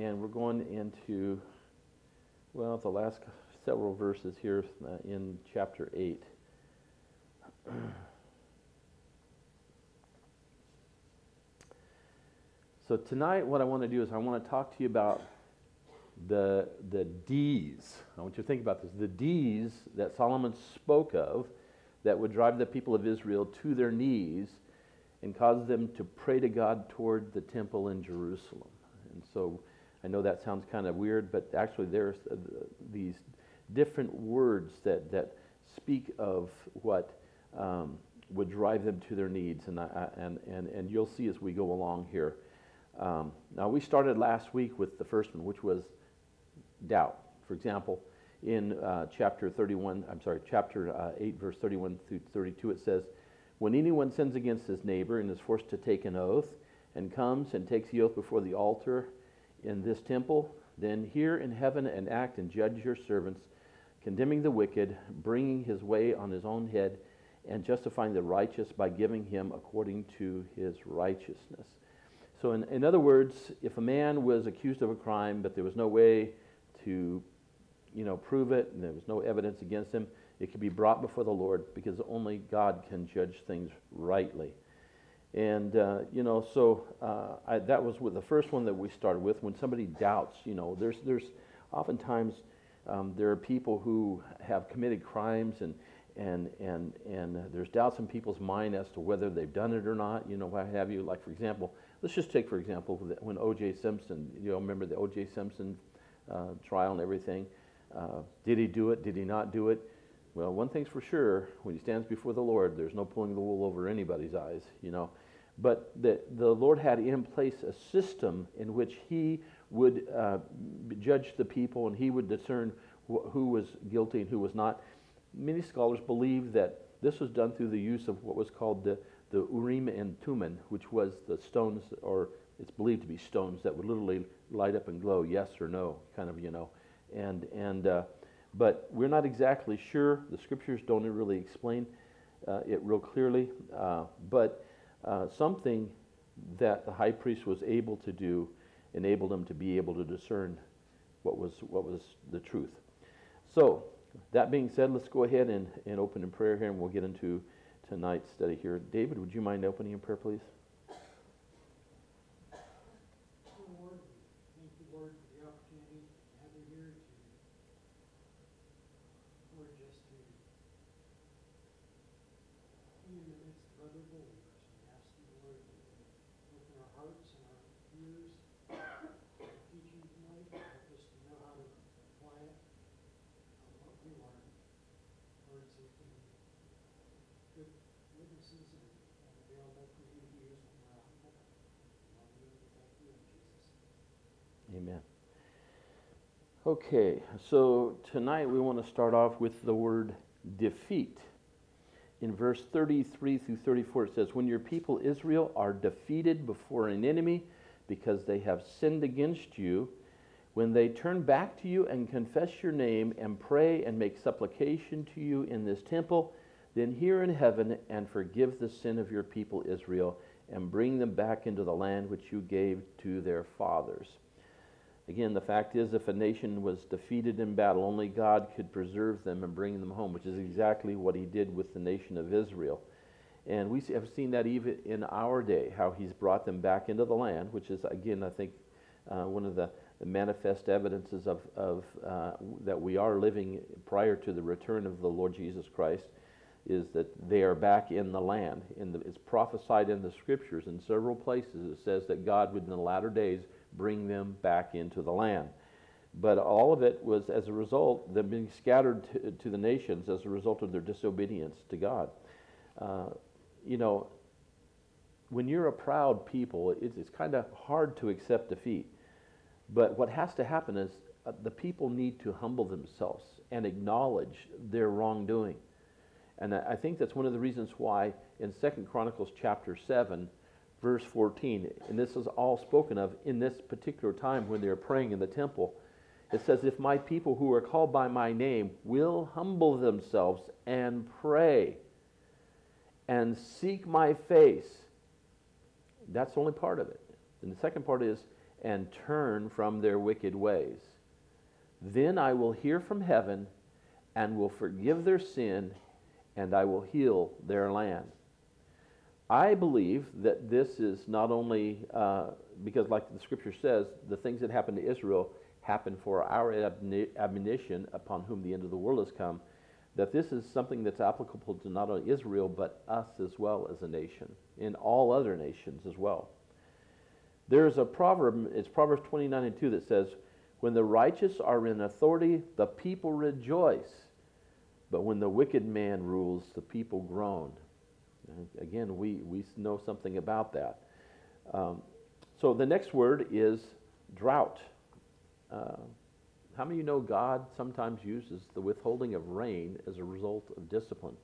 and we're going into, well, the last several verses here in chapter 8. So tonight what I want to do is I want to talk to you about the D's. I want you to think about this. The D's that Solomon spoke of that would drive the people of Israel to their knees and cause them to pray to God toward the temple in Jerusalem. And so I know that sounds kind of weird, but actually there's these different words that speak of what would drive them to their needs, and you'll see as we go along here. Now we started last week with the first one, which was doubt. For example, in chapter 8, verse 31 through 32, it says, "When anyone sins against his neighbor and is forced to take an oath, and comes and takes the oath before the altar in this temple, then hear in heaven and act and judge your servants, condemning the wicked, bringing his way on his own head, and justifying the righteous by giving him according to his righteousness." So in other words, if a man was accused of a crime, but there was no way to prove it, and there was no evidence against him, it could be brought before the Lord, because only God can judge things rightly. And that was with the first one that we started with. When somebody doubts, there's oftentimes there are people who have committed crimes, and there's doubts in people's mind as to whether they've done it or not. What have you? Like, for example, let's just take for example when O.J. Simpson. Remember the O.J. Simpson trial and everything. Did he do it? Did he not do it? Well, one thing's for sure: when he stands before the Lord, there's no pulling the wool over anybody's eyes. But the Lord had in place a system in which He would judge the people, and He would discern who was guilty and who was not. Many scholars believe that this was done through the use of what was called the Urim and Thummim, which was the stones, or it's believed to be stones that would literally light up and glow, yes or no, kind of, but we're not exactly sure. The scriptures don't really explain it real clearly, but something that the high priest was able to do enabled him to be able to discern what was the truth. So, that being said, let's go ahead and open in prayer here, and we'll get into tonight's study here. David, would you mind opening in prayer, please? Lord, thank you, Lord, for the opportunity to have you here Lord, just to be in the midst of other believers. We ask you, Lord, to open our hearts and our ears to the teaching tonight, help us to know how to apply it, what we learn, Lord, so we can be good witnesses and available for you to use when we're out in public. Lord, we give that to you in Jesus' name. Amen. Okay, so tonight we want to start off with the word defeat. In verse 33 through 34 it says, "When your people Israel are defeated before an enemy because they have sinned against you, when they turn back to you and confess your name and pray and make supplication to you in this temple, then hear in heaven and forgive the sin of your people Israel and bring them back into the land which you gave to their fathers." Again, the fact is, if a nation was defeated in battle, only God could preserve them and bring them home, which is exactly what He did with the nation of Israel. And we have seen that even in our day, how He's brought them back into the land, which is, again, I think, one of the manifest evidences of that we are living prior to the return of the Lord Jesus Christ, is that they are back in the land. It's prophesied in the Scriptures in several places. It says that God would in the latter days bring them back into the land. But all of it was as a result, them being scattered to the nations as a result of their disobedience to God. When you're a proud people, it's kind of hard to accept defeat. But what has to happen is the people need to humble themselves and acknowledge their wrongdoing. And I think that's one of the reasons why in 2 Chronicles chapter 7, verse 14, and this is all spoken of in this particular time when they're praying in the temple. It says, "If my people who are called by my name will humble themselves and pray and seek my face." That's only part of it. And the second part is, and turn from their wicked ways. Then I will hear from heaven and will forgive their sin, and I will heal their land. I believe that this is not only because, like the scripture says, the things that happened to Israel happened for our admonition upon whom the end of the world has come, that this is something that's applicable to not only Israel, but us as well as a nation, and all other nations as well. There's a proverb, it's Proverbs 29:2, that says, when the righteous are in authority, the people rejoice. But when the wicked man rules, the people groan. And again, we know something about that. So the next word is drought. How many of you know God sometimes uses the withholding of rain as a result of discipline?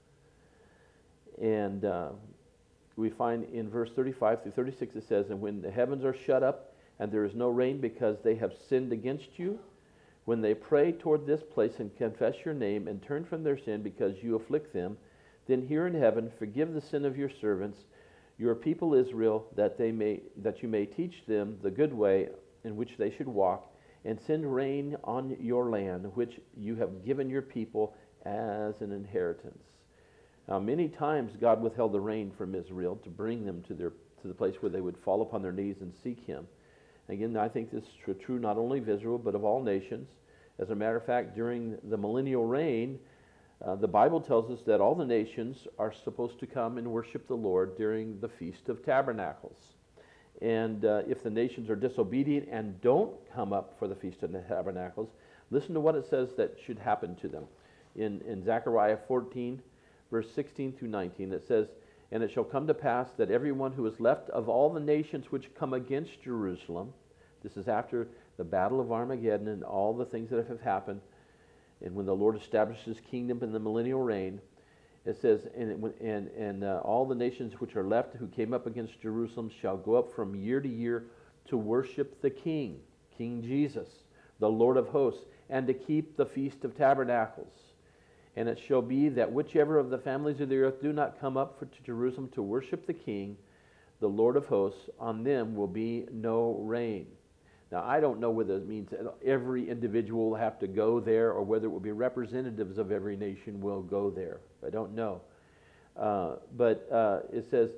And we find in verse 35 through 36 it says, and when the heavens are shut up and there is no rain because they have sinned against you, when they pray toward this place and confess your name and turn from their sin because you afflict them, then hear in heaven, forgive the sin of your servants, your people Israel, that you may teach them the good way in which they should walk, and send rain on your land, which you have given your people as an inheritance. Now, many times God withheld the rain from Israel to bring them to the place where they would fall upon their knees and seek Him. Again, I think this is true not only of Israel, but of all nations. As a matter of fact, during the millennial reign, the Bible tells us that all the nations are supposed to come and worship the Lord during the Feast of Tabernacles. And if the nations are disobedient and don't come up for the Feast of Tabernacles, listen to what it says that should happen to them. In Zechariah 14, verse 16 through 19, it says, and it shall come to pass that everyone who is left of all the nations which come against Jerusalem, this is after the battle of Armageddon and all the things that have happened, and when the Lord establishes His kingdom in the millennial reign, it says, and all the nations which are left who came up against Jerusalem shall go up from year to year to worship the King, King Jesus, the Lord of hosts, and to keep the Feast of Tabernacles. And it shall be that whichever of the families of the earth do not come up to Jerusalem to worship the King, the Lord of hosts, on them will be no rain. Now, I don't know whether it means that every individual will have to go there or whether it will be representatives of every nation will go there. I don't know. But it says,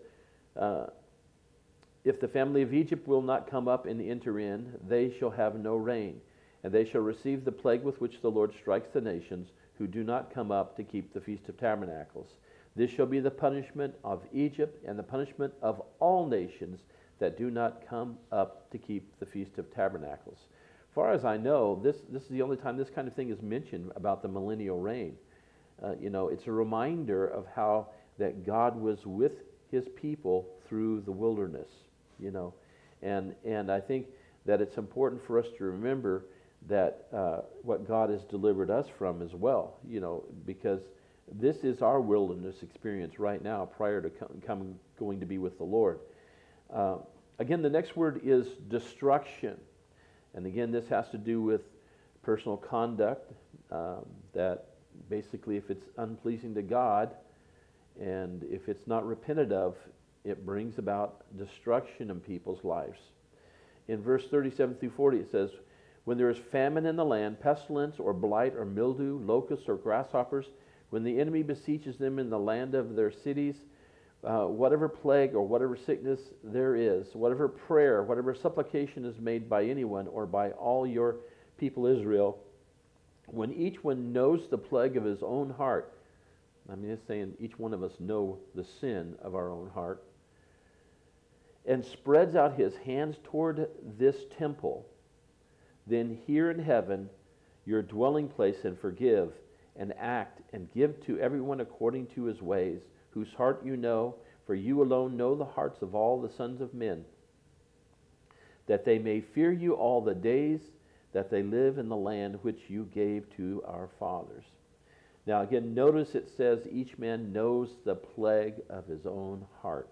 if the family of Egypt will not come up and enter in, they shall have no rain. And they shall receive the plague with which the Lord strikes the nations who do not come up to keep the Feast of Tabernacles. This shall be the punishment of Egypt and the punishment of all nations that do not come up to keep the Feast of Tabernacles. As far as I know, this is the only time this kind of thing is mentioned about the millennial reign. It's a reminder of how that God was with His people through the wilderness, And I think that it's important for us to remember that what God has delivered us from as well, because this is our wilderness experience right now prior to going to be with the Lord. Again, the next word is destruction. And again, this has to do with personal conduct, that basically if it's unpleasing to God and if it's not repented of, it brings about destruction in people's lives. In verse 37 through 40 it says, when there is famine in the land, pestilence or blight or mildew, locusts or grasshoppers, when the enemy besieges them in the land of their cities, whatever plague or whatever sickness there is, whatever prayer, whatever supplication is made by anyone or by all your people Israel, when each one knows the plague of his own heart, it's saying each one of us know the sin of our own heart, and spreads out his hands toward this temple, then hear in heaven your dwelling place and forgive and act and give to everyone according to his ways, whose heart you know, for you alone know the hearts of all the sons of men, that they may fear you all the days that they live in the land which you gave to our fathers. Now again, notice it says each man knows the plague of his own heart.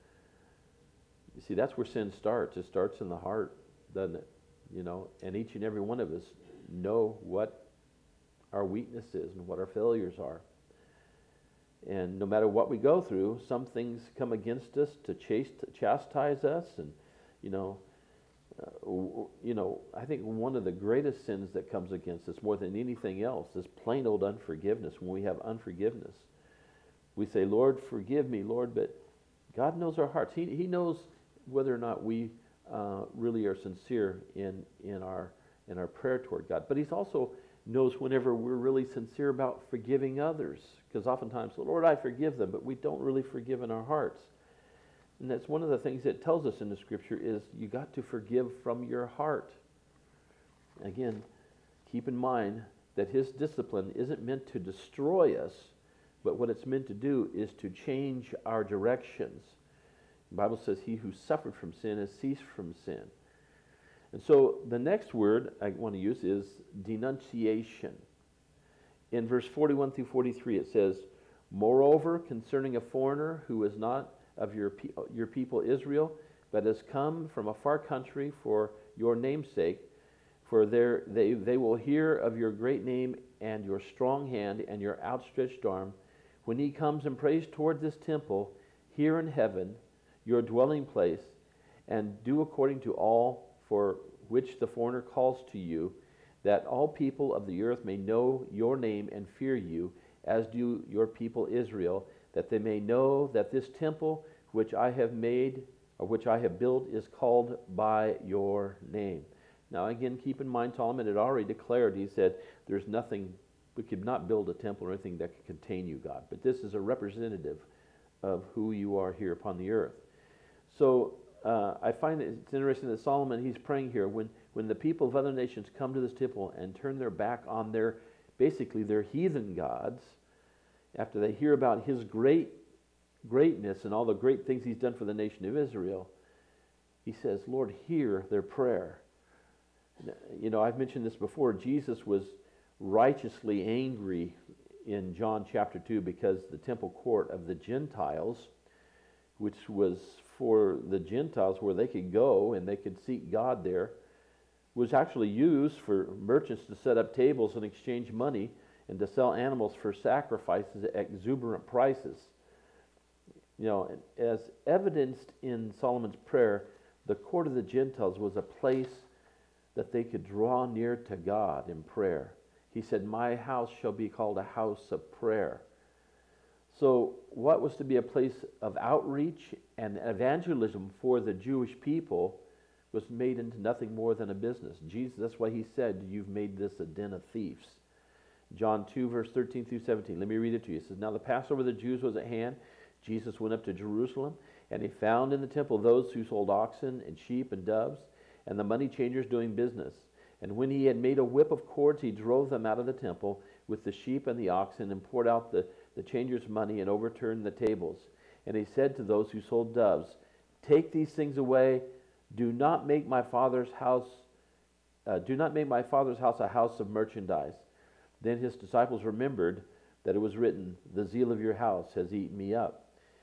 You see, that's where sin starts. It starts in the heart, doesn't it? And each and every one of us know what our weakness is and what our failures are. And no matter what we go through, some things come against us to chastise us, and I think one of the greatest sins that comes against us more than anything else is plain old unforgiveness. When we have unforgiveness, we say, Lord, forgive me, Lord, but God knows our hearts. He knows whether or not we really are sincere in our prayer toward God. But He's also knows whenever we're really sincere about forgiving others. Because oftentimes, Lord, I forgive them, but we don't really forgive in our hearts. And that's one of the things it tells us in the Scripture is you got to forgive from your heart. Again, keep in mind that His discipline isn't meant to destroy us, but what it's meant to do is to change our directions. The Bible says, he who suffered from sin has ceased from sin. And so the next word I want to use is denunciation. In verse 41 through 43 it says, moreover, concerning a foreigner who is not of your people Israel, but has come from a far country for your name's sake, for they will hear of your great name and your strong hand and your outstretched arm, when he comes and prays toward this temple here in heaven, your dwelling place, and do according to all for which the foreigner calls to you, that all people of the earth may know your name and fear you, as do your people Israel, that they may know that this temple which I have made, or which I have built, is called by your name. Now again, keep in mind, Solomon had already declared, he said, there's nothing, we could not build a temple or anything that could contain you, God. But this is a representative of who you are here upon the earth. So I find it's interesting that Solomon, he's praying here, when the people of other nations come to this temple and turn their back on basically their heathen gods, after they hear about his greatness and all the great things he's done for the nation of Israel, he says, Lord, hear their prayer. I've mentioned this before. Jesus was righteously angry in John chapter 2 because the temple court of the Gentiles, which was for the Gentiles where they could go and they could seek God there, was actually used for merchants to set up tables and exchange money and to sell animals for sacrifices at exuberant prices. As evidenced in Solomon's prayer, the court of the Gentiles was a place that they could draw near to God in prayer. He said, my house shall be called a house of prayer. So what was to be a place of outreach and evangelism for the Jewish people was made into nothing more than a business. Jesus, that's why he said, you've made this a den of thieves. John 2, verse 13 through 17. Let me read it to you. It says, now the Passover of the Jews was at hand. Jesus went up to Jerusalem, and he found in the temple those who sold oxen and sheep and doves, and the money changers doing business. And when he had made a whip of cords, he drove them out of the temple with the sheep and the oxen, and poured out the changers' money, and overturned the tables. And he said to those who sold doves, take these things away. Do not make my Father's house a house of merchandise. Then his disciples remembered that it was written, the zeal of your house has eaten me up.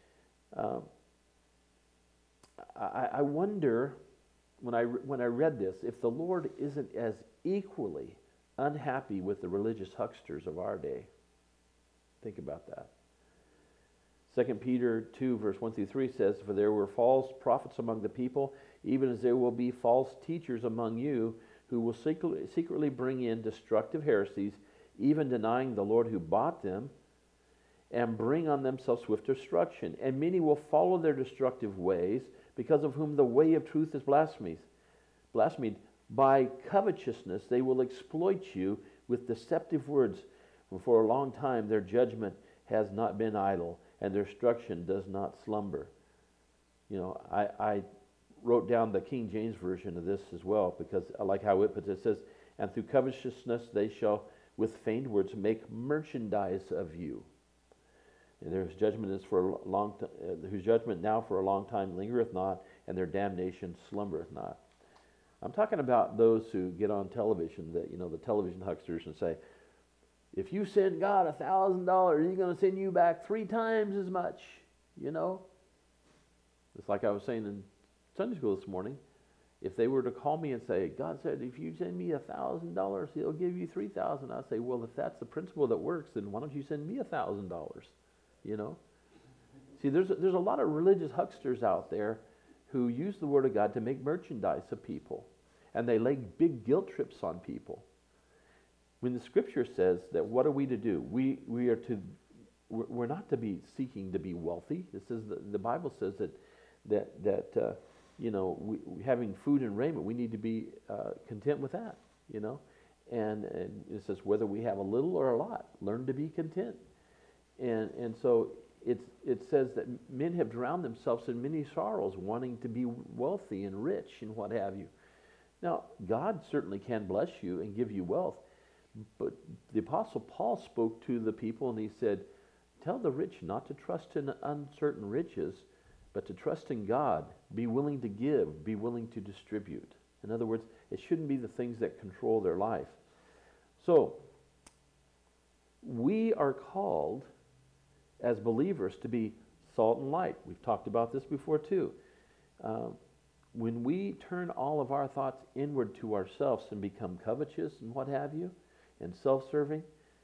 I wonder, when I read this, if the Lord isn't as equally unhappy with the religious hucksters of our day. Think about that. 2 Peter 2, verse 1 through 3 says, for there were false prophets among the people, even as there will be false teachers among you, who will secretly bring in destructive heresies, even denying the Lord who bought them, and bring on themselves swift destruction. And many will follow their destructive ways, because of whom the way of truth is blasphemed. By covetousness they will exploit you with deceptive words. For a long time their judgment has not been idle, and their destruction does not slumber. I wrote down the King James Version of this as well, because I like how it puts it. It says, and through covetousness they shall with feigned words make merchandise of you. And whose judgment now for a long time lingereth not, and their damnation slumbereth not. I'm talking about those who get on television, the television hucksters, and say, if you send God $1,000, He's going to send you back 3 times as much. It's like I was saying in Sunday school this morning. If they were to call me and say, God said, if you send me $1,000, He'll give you 3,000. I'd say, well, if that's the principle that works, then why don't you send me $1,000? See, there's a lot of religious hucksters out there who use the Word of God to make merchandise of people. And they lay big guilt trips on people. When the Scripture says that what are we to do? We're not to be seeking to be wealthy. It says the Bible says that having food and raiment, we need to be content with that. And it says whether we have a little or a lot, learn to be content. And so it says that men have drowned themselves in many sorrows, wanting to be wealthy and rich and what have you. Now, God certainly can bless you and give you wealth, but the Apostle Paul spoke to the people and he said, tell the rich not to trust in uncertain riches, but to trust in God. Be willing to give, be willing to distribute. In other words, it shouldn't be the things that control their life. So, we are called as believers to be salt and light. We've talked about this before too. When we turn all of our thoughts inward to ourselves and become covetous and what have you, and self-serving,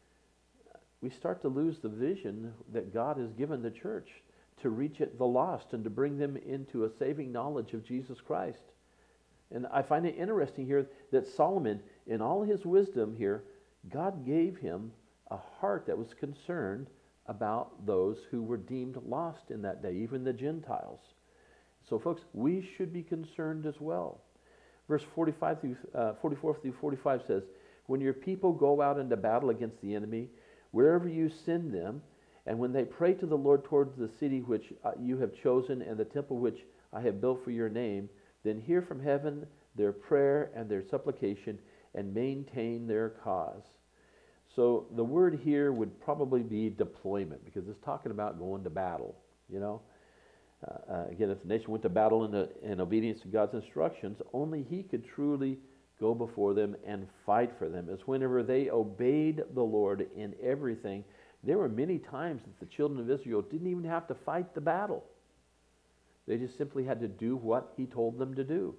we start to lose the vision that God has given the church to reach the lost and to bring them into a saving knowledge of Jesus Christ. And I find it interesting here that Solomon, in all his wisdom here, God gave him a heart that was concerned about those who were deemed lost in that day, even the Gentiles. So folks, we should be concerned as well. Verse 44 through 45 says, when your people go out into battle against the enemy, wherever you send them, and when they pray to the Lord towards the city which you have chosen and the temple which I have built for your name, then hear from heaven their prayer and their supplication and maintain their cause. So the word here would probably be deployment, because it's talking about going to battle, Again, if the nation went to battle in obedience to God's instructions, only he could truly go before them and fight for them. As whenever they obeyed the Lord in everything, there were many times that the children of Israel didn't even have to fight the battle. They just simply had to do what he told them to do,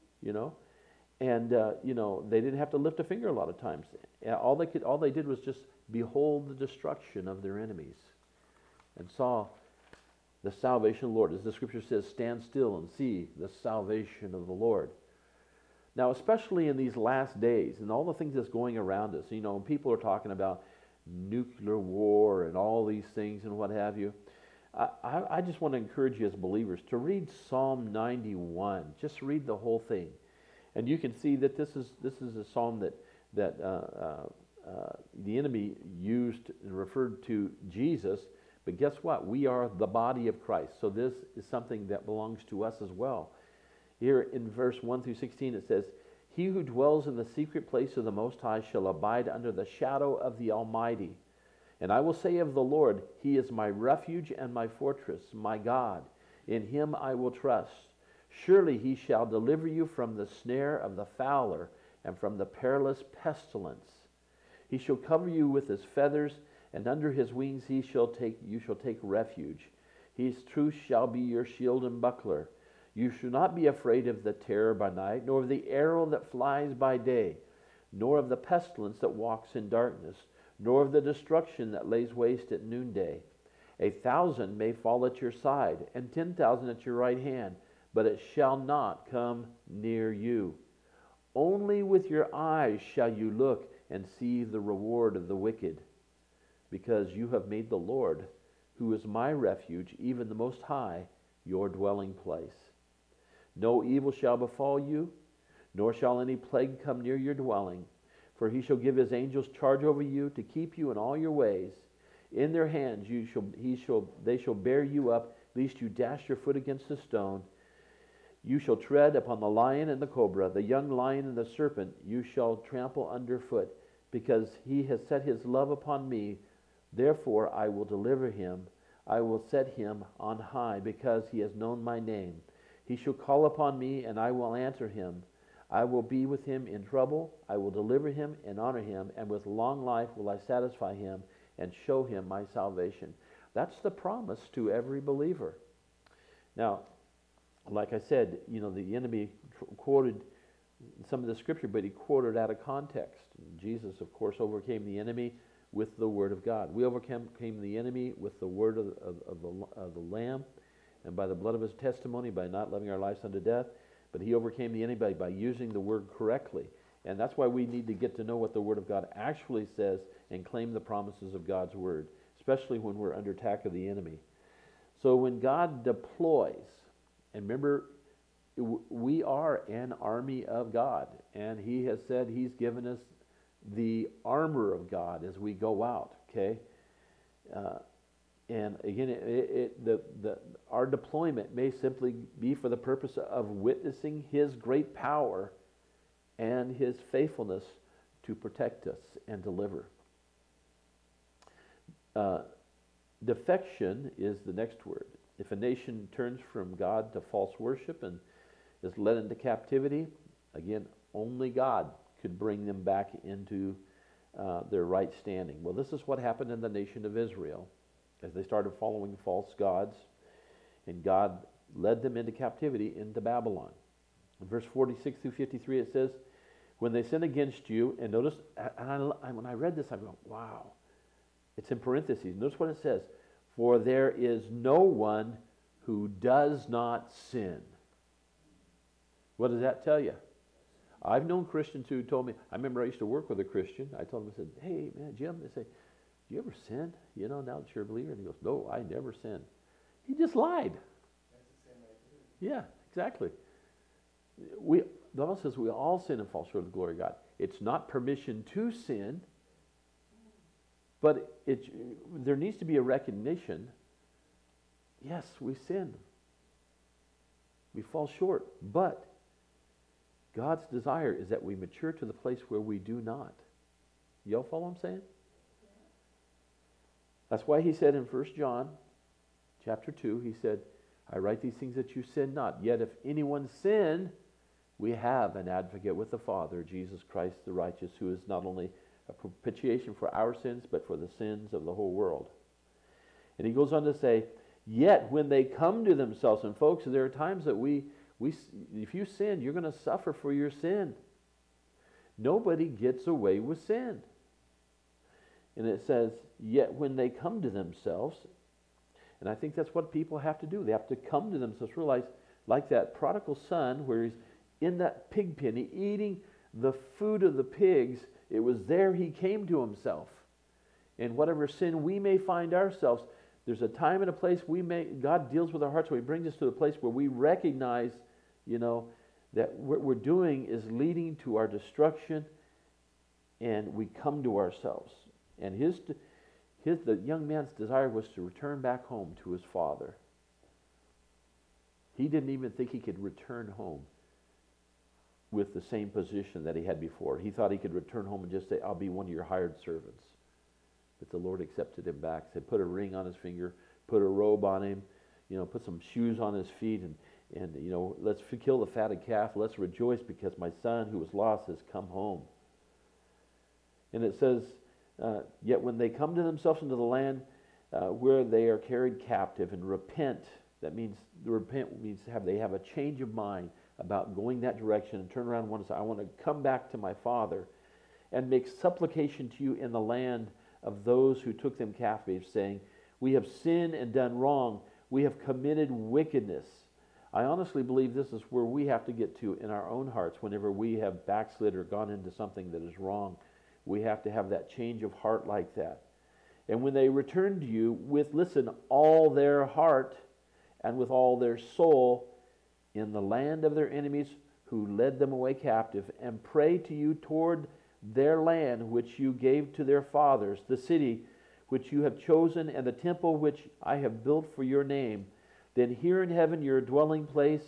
And, they didn't have to lift a finger a lot of times. All they did was just behold the destruction of their enemies and saw the salvation of the Lord. As the Scripture says, stand still and see the salvation of the Lord. Now, especially in these last days and all the things that's going around us, people are talking about nuclear war and all these things and what have you. I just want to encourage you as believers to read Psalm 91. Just read the whole thing. And you can see that this is a psalm that the enemy used and referred to Jesus. But guess what? We are the body of Christ. So this is something that belongs to us as well. Here in verse 1 through 16 it says, he who dwells in the secret place of the Most High shall abide under the shadow of the Almighty. And I will say of the Lord, he is my refuge and my fortress, my God. In him I will trust. Surely he shall deliver you from the snare of the fowler and from the perilous pestilence. He shall cover you with his feathers, and under his wings you shall take refuge. His truth shall be your shield and buckler. You shall not be afraid of the terror by night, nor of the arrow that flies by day, nor of the pestilence that walks in darkness, nor of the destruction that lays waste at noonday. 1,000 may fall at your side, and 10,000 at your right hand, but it shall not come near you. Only with your eyes shall you look and see the reward of the wicked, because you have made the Lord, who is my refuge, even the Most High, your dwelling place. No evil shall befall you, nor shall any plague come near your dwelling. For he shall give his angels charge over you to keep you in all your ways. In their hands they shall bear you up, lest you dash your foot against a stone. You shall tread upon the lion and the cobra, the young lion and the serpent you shall trample underfoot, because he has set his love upon me. Therefore I will deliver him. I will set him on high, because he has known my name. He shall call upon me, and I will answer him. I will be with him in trouble. I will deliver him and honor him, and with long life will I satisfy him and show him my salvation. That's the promise to every believer. Now, like I said, the enemy quoted some of the Scripture, but he quoted out of context. Jesus, of course, overcame the enemy with the Word of God. We overcame the enemy with the Word of the Lamb, and by the blood of his testimony, by not loving our lives unto death. But he overcame the enemy by using the word correctly. And that's why we need to get to know what the Word of God actually says and claim the promises of God's Word, especially when we're under attack of the enemy. So when God deploys, and remember, we are an army of God, and he has said he's given us the armor of God as we go out, okay? And again, our deployment may simply be for the purpose of witnessing his great power and his faithfulness to protect us and deliver. Defection is the next word. If a nation turns from God to false worship and is led into captivity, again, only God could bring them back into their right standing. Well, this is what happened in the nation of Israel as they started following false gods, and God led them into captivity into Babylon. In verse 46 through 53, it says, when they sin against you, and notice, when I read this, I go, wow. It's in parentheses. Notice what it says. For there is no one who does not sin. What does that tell you? I've known Christians who told me, I remember I used to work with a Christian. I told him, I said, hey, man, Jim, they say, do you ever sin? You know, now that you're a believer? And he goes, no, I never sin. He just lied. That's the same way. Yeah, exactly. The Bible says we all sin and fall short of the glory of God. It's not permission to sin, but there needs to be a recognition. Yes, we sin. We fall short. But God's desire is that we mature to the place where we do not. Y'all follow what I'm saying? That's why he said in 1 John chapter 2, he said, I write these things that you sin not. Yet if anyone sin, we have an advocate with the Father, Jesus Christ the righteous, who is not only a propitiation for our sins, but for the sins of the whole world. And he goes on to say, yet when they come to themselves, and folks, there are times that if you sin, you're going to suffer for your sin. Nobody gets away with sin. And it says, yet when they come to themselves, and I think that's what people have to do. They have to come to themselves, realize, like that prodigal son, where he's in that pig pen, eating the food of the pigs. It was there he came to himself. And whatever sin we may find ourselves, there's a time and a place God deals with our hearts, so he brings us to the place where we recognize, that what we're doing is leading to our destruction, and we come to ourselves. And the young man's desire was to return back home to his father. He didn't even think he could return home with the same position that he had before. He thought he could return home and just say, I'll be one of your hired servants. But the Lord accepted him back, said, put a ring on his finger, put a robe on him, put some shoes on his feet, and let's kill the fatted calf. Let's rejoice because my son who was lost has come home. And it says, yet when they come to themselves into the land where they are carried captive and repent, that means they have a change of mind about going that direction and turn around and say, I want to come back to my father and make supplication to you in the land of those who took them captive, saying, we have sinned and done wrong. We have committed wickedness. I honestly believe this is where we have to get to in our own hearts whenever we have backslid or gone into something that is wrong. We have to have that change of heart like that. And when they return to you with, all their heart and with all their soul in the land of their enemies who led them away captive, and pray to you toward their land which you gave to their fathers, the city which you have chosen, and the temple which I have built for your name, then hear in heaven your dwelling place,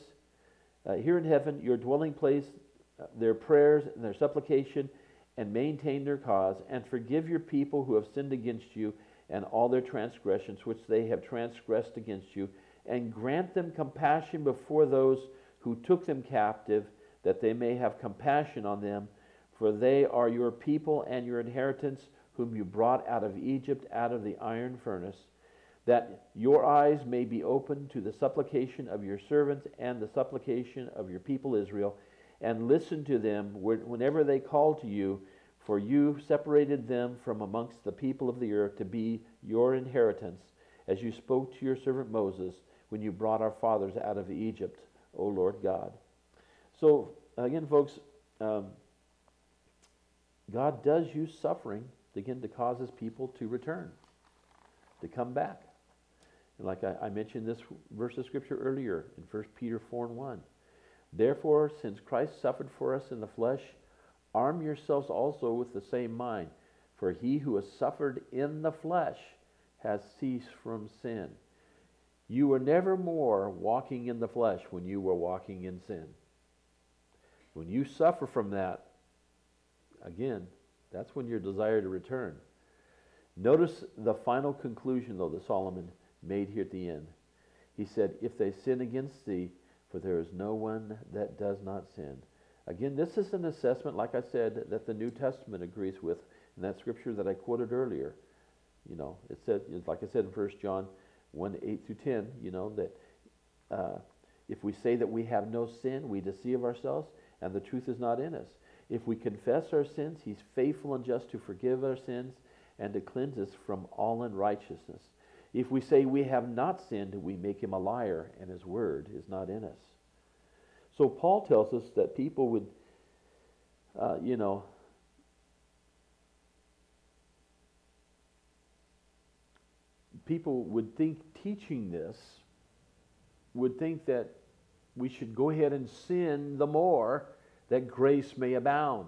their prayers and their supplication, and maintain their cause, and forgive your people who have sinned against you, and all their transgressions which they have transgressed against you, and grant them compassion before those who took them captive, that they may have compassion on them, for they are your people and your inheritance, whom you brought out of Egypt, out of the iron furnace, that your eyes may be opened to the supplication of your servants and the supplication of your people Israel, and listen to them whenever they call to you, for you separated them from amongst the people of the earth to be your inheritance, as you spoke to your servant Moses, when you brought our fathers out of Egypt, O Lord God. So, again, folks, God does use suffering, again, to cause his people to return, to come back. And like I mentioned this verse of Scripture earlier in 1 Peter 4:1. Therefore, since Christ suffered for us in the flesh, arm yourselves also with the same mind. For he who has suffered in the flesh has ceased from sin. You were never more walking in the flesh when you were walking in sin. When you suffer from that, again, that's when your desire to return. Notice the final conclusion, though, that Solomon made here at the end. He said, if they sin against thee, for there is no one that does not sin. Again, this is an assessment, like I said, that the New Testament agrees with in that scripture that I quoted earlier. You know, it said, like I said in 1 John 1:8-10, you know, that if we say that we have no sin, we deceive ourselves, and the truth is not in us. If we confess our sins, he's faithful and just to forgive our sins and to cleanse us from all unrighteousness. If we say we have not sinned, we make him a liar, and his word is not in us. So Paul tells us that people would, people would think teaching this would think that we should go ahead and sin the more that grace may abound.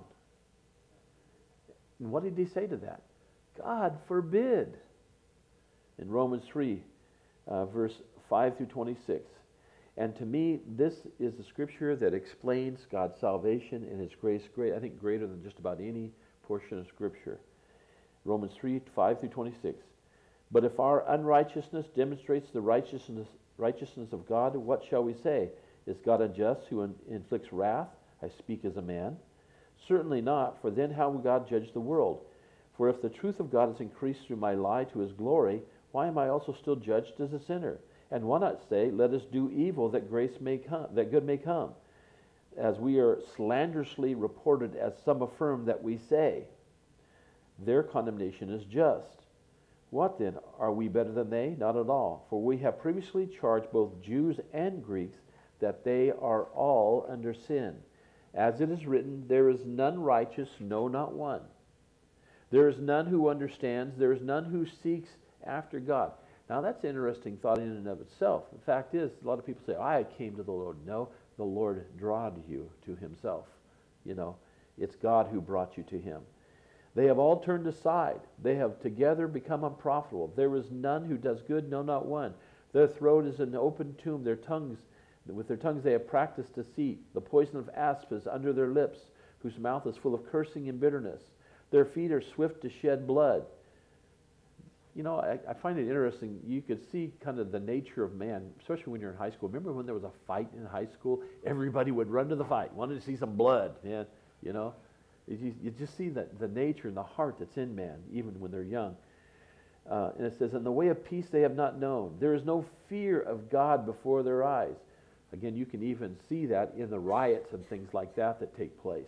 And what did he say to that? God forbid. In Romans 3, verse 5-26. And to me, this is the scripture that explains God's salvation and his grace, I think greater than just about any portion of scripture. Romans 3, 5-26. But if our unrighteousness demonstrates the righteousness of God, what shall we say? Is God unjust who inflicts wrath? I speak as a man. Certainly not, for then how will God judge the world? For if the truth of God is increased through my lie to his glory, why am I also still judged as a sinner? And why not say, let us do evil that grace may come, that good may come? As we are slanderously reported, as some affirm that we say, their condemnation is just. What then? Are we better than they? Not at all. For we have previously charged both Jews and Greeks that they are all under sin. As it is written, there is none righteous, no, not one. There is none who understands, there is none who seeks after God. Now that's an interesting thought in and of itself. The fact is, a lot of people say, I came to the Lord. No, the Lord drawed you to himself. You know, it's God who brought you to him. They have all turned aside. They have together become unprofitable. There is none who does good, no, not one. Their throat is an open tomb. With their tongues they have practiced deceit. The poison of asp is under their lips, whose mouth is full of cursing and bitterness. Their feet are swift to shed blood. You know, I find it interesting. You could see kind of the nature of man, especially when you're in high school. Remember when there was a fight in high school? Everybody would run to the fight, wanted to see some blood. Yeah, you know, you just see the nature and the heart that's in man, even when they're young. And it says, in the way of peace they have not known. There is no fear of God before their eyes. Again, you can even see that in the riots and things like that take place.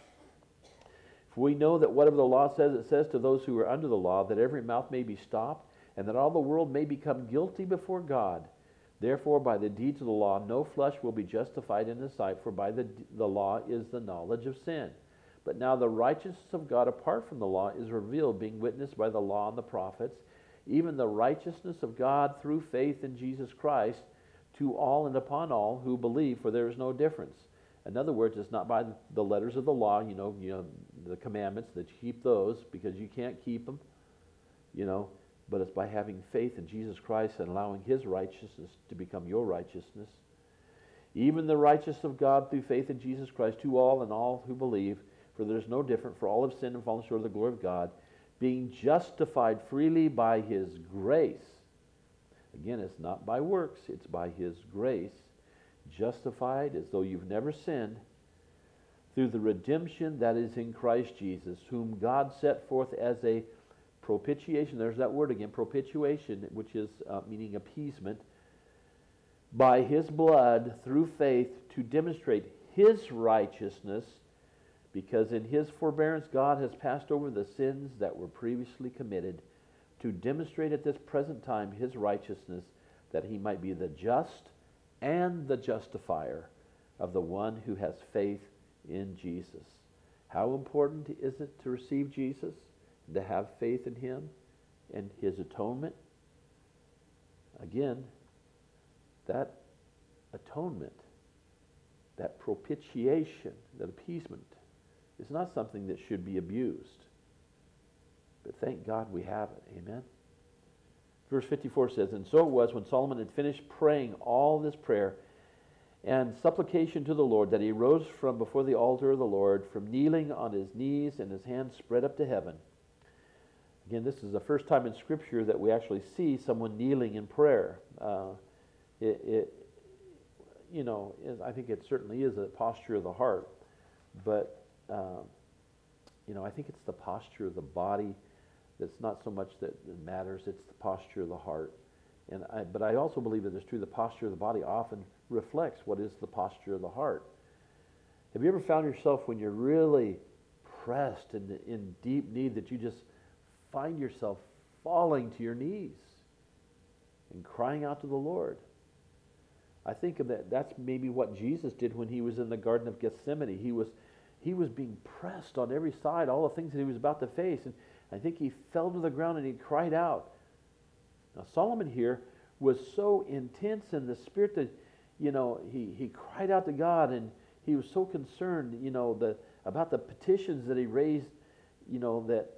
For we know that whatever the law says, it says to those who are under the law, that every mouth may be stopped, and that all the world may become guilty before God. Therefore, by the deeds of the law, no flesh will be justified in his sight, for by the law is the knowledge of sin. But now the righteousness of God apart from the law is revealed, being witnessed by the law and the prophets, even the righteousness of God through faith in Jesus Christ, to all and upon all who believe, for there is no difference. In other words, it's not by the letters of the law, you know, the commandments, that you keep those, because you can't keep them, but it's by having faith in Jesus Christ and allowing his righteousness to become your righteousness. Even the righteousness of God through faith in Jesus Christ to all and all who believe, for there is no difference, for all have sinned and fallen short of the glory of God, being justified freely by his grace. Again, it's not by works, it's by his grace. Justified as though you've never sinned, through the redemption that is in Christ Jesus, whom God set forth as a propitiation. There's that word again, propitiation, which is meaning appeasement, by his blood through faith to demonstrate his righteousness, because in his forbearance God has passed over the sins that were previously committed, to demonstrate at this present time his righteousness, that he might be the just and the justifier of the one who has faith in Jesus. How important is it to receive Jesus, to have faith in him and his atonement? Again, that atonement, that propitiation, that appeasement, is not something that should be abused. But thank God we have it. Amen? Verse 54 says, "And so it was when Solomon had finished praying all this prayer and supplication to the Lord, that he rose from before the altar of the Lord, from kneeling on his knees and his hands spread up to heaven." Again, this is the first time in Scripture that we actually see someone kneeling in prayer. I think it certainly is a posture of the heart, but I think it's the posture of the body that's not so much that matters. It's the posture of the heart. But I also believe that it's true. The posture of the body often reflects what is the posture of the heart. Have you ever found yourself when you're really pressed and in deep need that you just find yourself falling to your knees and crying out to the Lord? I think of that. That's maybe what Jesus did when he was in the Garden of Gethsemane. He was being pressed on every side, all the things that he was about to face, and I think he fell to the ground and he cried out. Now Solomon here was so intense in the spirit that he cried out to God, and he was so concerned about the petitions that he raised, that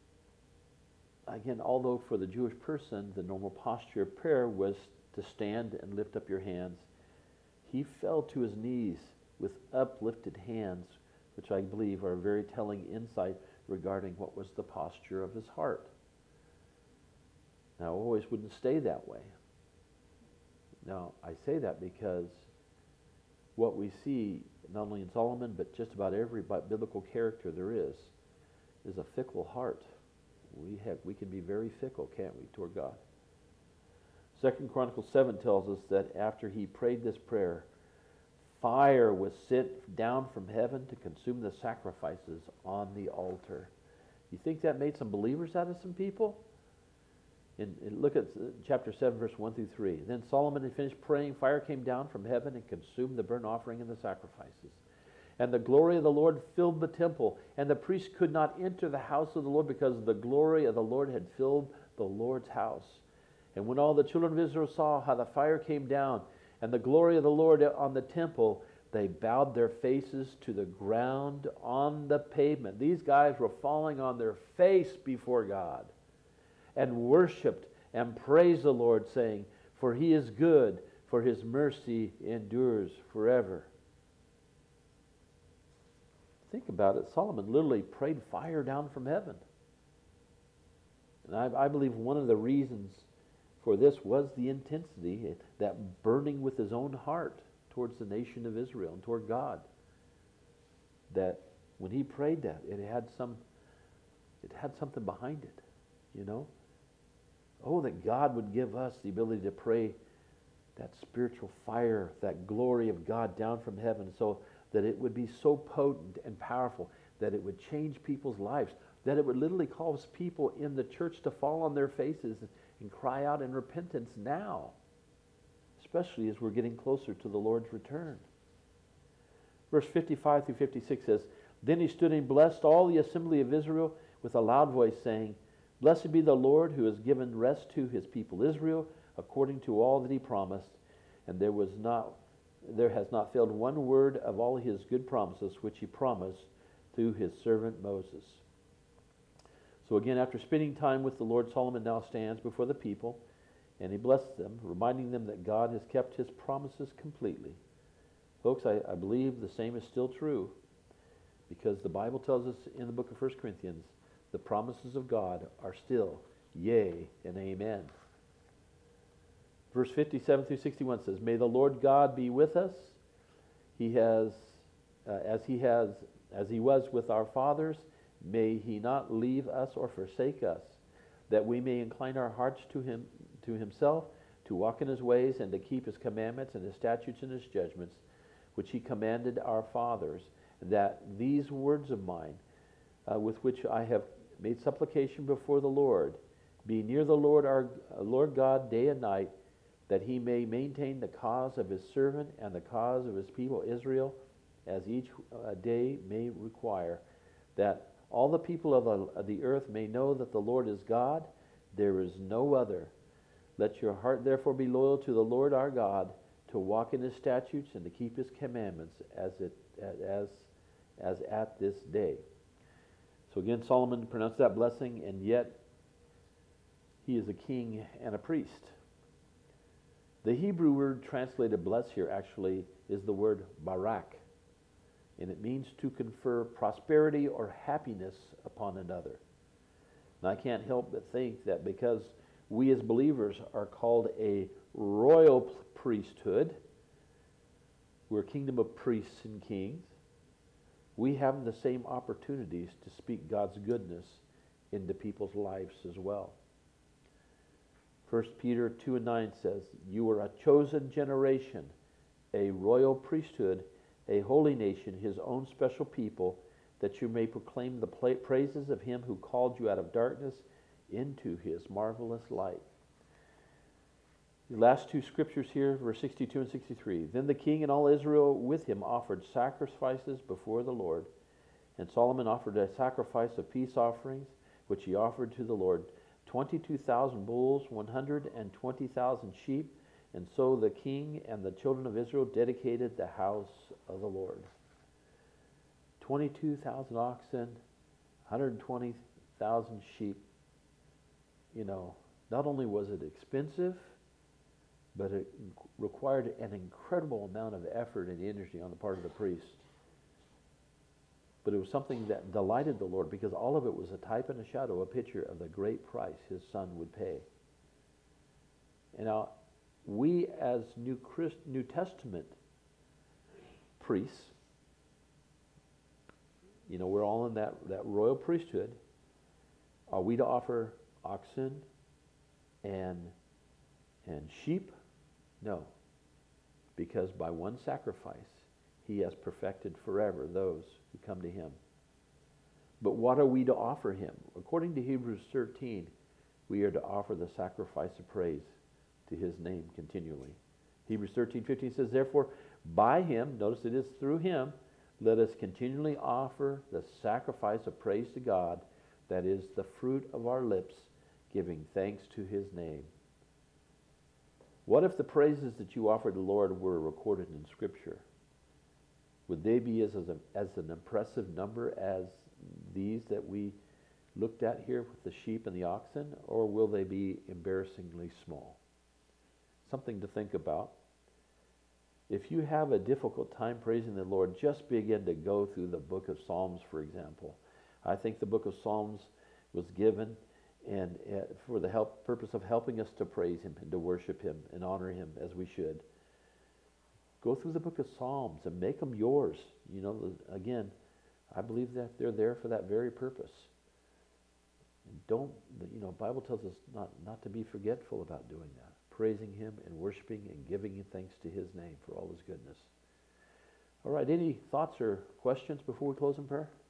again, although for the Jewish person the normal posture of prayer was to stand and lift up your hands, he fell to his knees with uplifted hands, which I believe are a very telling insight regarding what was the posture of his heart. Now, it always wouldn't stay that way. Now, I say that because what we see, not only in Solomon, but just about every biblical character there is a fickle heart. We can be very fickle, can't we, toward God? 2 Chronicles 7 tells us that after he prayed this prayer, fire was sent down from heaven to consume the sacrifices on the altar. You think that made some believers out of some people? And look at chapter 7, verse 1 through 3. Then Solomon had finished praying. Fire came down from heaven and consumed the burnt offering and the sacrifices. And the glory of the Lord filled the temple. And the priests could not enter the house of the Lord because the glory of the Lord had filled the Lord's house. And when all the children of Israel saw how the fire came down and the glory of the Lord on the temple, they bowed their faces to the ground on the pavement. These guys were falling on their face before God and worshiped and praised the Lord, saying, "For he is good, for his mercy endures forever." Think about it. Solomon literally prayed fire down from heaven. And I believe one of the reasons for this was the intensity, that burning with his own heart towards the nation of Israel and toward God. That when he prayed that, it had something behind it, Oh, that God would give us the ability to pray that spiritual fire, that glory of God down from heaven, so that it would be so potent and powerful that it would change people's lives, that it would literally cause people in the church to fall on their faces and cry out in repentance now, especially as we're getting closer to the Lord's return. Verse 55 through 56 says, "Then he stood and blessed all the assembly of Israel with a loud voice, saying, 'Blessed be the Lord who has given rest to his people Israel, according to all that he promised. And there has not failed one word of all his good promises, which he promised through his servant Moses.'" So again, after spending time with the Lord, Solomon now stands before the people, and he blesses them, reminding them that God has kept his promises completely. Folks, I believe the same is still true, because the Bible tells us in the book of 1 Corinthians, the promises of God are still yea and amen. Verse 57 through 61 says, "May the Lord God be with us. He has, as he was with our fathers, may he not leave us or forsake us, that we may incline our hearts to himself, to walk in his ways, and to keep his commandments and his statutes and his judgments, which he commanded our fathers, that these words of mine, with which I have made supplication before the Lord, be near the Lord our Lord God day and night, that he may maintain the cause of his servant and the cause of his people Israel, as each day may require, that all the people of the earth may know that the Lord is God, there is no other. Let your heart therefore be loyal to the Lord our God, to walk in his statutes and to keep his commandments as at this day. So again, Solomon pronounced that blessing, and yet he is a king and a priest. The Hebrew word translated bless here actually is the word barak, and it means to confer prosperity or happiness upon another. And I can't help but think that because we as believers are called a royal priesthood, we're a kingdom of priests and kings, we have the same opportunities to speak God's goodness into people's lives as well. 1 Peter 2:9 says, "You are a chosen generation, a royal priesthood, a holy nation, his own special people, that you may proclaim the praises of him who called you out of darkness into his marvelous light." The last two scriptures here, verse 62 and 63. Then the king and all Israel with him offered sacrifices before the Lord. And Solomon offered a sacrifice of peace offerings, which he offered to the Lord, 22,000 bulls, 120,000 sheep. And so the king and the children of Israel dedicated the house of the Lord. 22,000 oxen, 120,000 sheep. You know, not only was it expensive, but it required an incredible amount of effort and energy on the part of the priest. But it was something that delighted the Lord, because all of it was a type and a shadow, a picture of the great price his son would pay. And now, we as New Testament priests, you know, we're all in that royal priesthood. Are we to offer oxen and sheep? No, because by one sacrifice he has perfected forever those who come to him. But what are we to offer him? According to Hebrews 13, we are to offer the sacrifice of praise to his name continually. Hebrews 13:15 says, "Therefore, by him," notice it is through him, "let us continually offer the sacrifice of praise to God, that is the fruit of our lips, giving thanks to his name." What if the praises that you offered the Lord were recorded in Scripture? Would they be as an impressive number as these that we looked at here with the sheep and the oxen, or will they be embarrassingly small? Something to think about. If you have a difficult time praising the Lord, just begin to go through the book of Psalms, for example. I think the book of Psalms was given and for the purpose of helping us to praise him and to worship him and honor him as we should. Go through the book of Psalms and make them yours. You know, again, I believe that they're there for that very purpose. And don't, you know, Bible tells us not to be forgetful about doing that. Praising him and worshiping and giving him thanks to his name for all his goodness. All right, any thoughts or questions before we close in prayer?